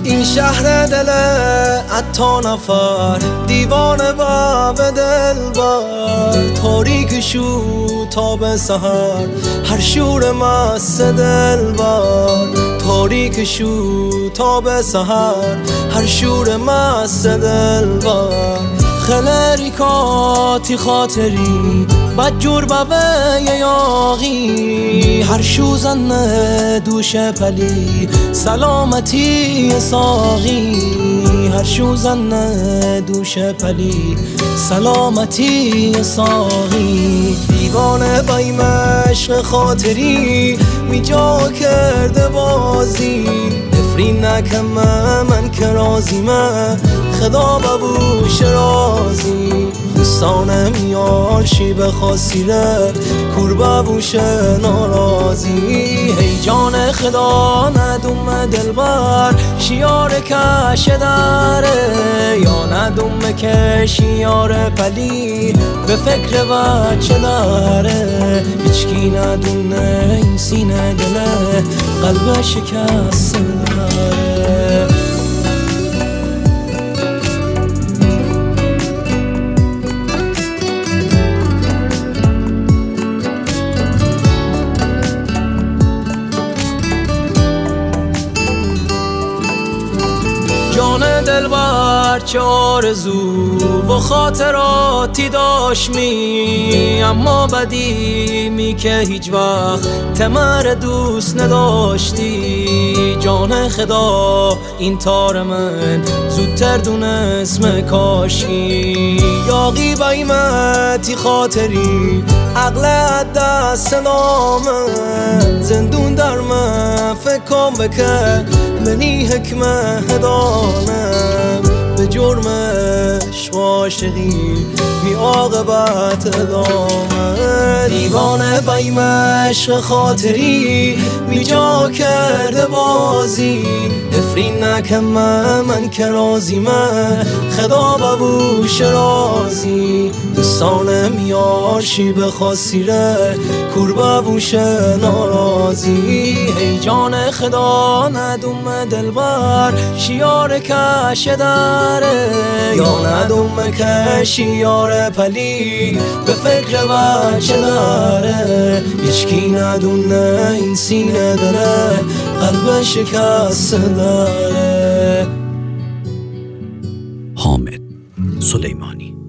این شهر دل عطا نفر دیوانه با به دل بر تاریک شو تا به سحر هر شور مست دل بر تاریک شو تا به سحر هر شور مست دل بر خلری کاتی خاطری بدجور بوه یاغی هر شوزن دوش پلی سلامتی ساغی هر شوزن دوش پلی سلامتی ساغی دیوانه بایم عشق خاطری می جا کرده بازی نفرین نکم من که رازیمه خدا ببوش رازی دوستانم یار شیب خاصیره کور ببوش ناراضی هی جان خدا ندوم دلبر شیار کش داره یا ندوم که شیار پلی به فکر بچه داره هیچکی ندونه این سینه دله قلب شکست داره جان دلبر چه آرزو و خاطراتی داشت می اما بدی می که هیچ وقت تمر دوست نداشتی جان خدا این تار من زودتر دونست کاشی یاقی بایمتی خاطری عقل دست نامن زندون در من فکرم بکر منی حکمه هدانم به جرمش عاشقی می عاقبت ادامه دیوانه بایم عشق خاطری می جا کرده بازی نفرین نکم من که رازیمه خدا ببوش رازی دوستانم یار شیب خاصیره کور ببوش ناراضی هی جان خدا ندوم دلبر شیار کش داره یا ندوم که شیار پلی به فکر بچه داره هیچکی ندونه این سینه داره قلب شکست داره. حامد سلیمانی.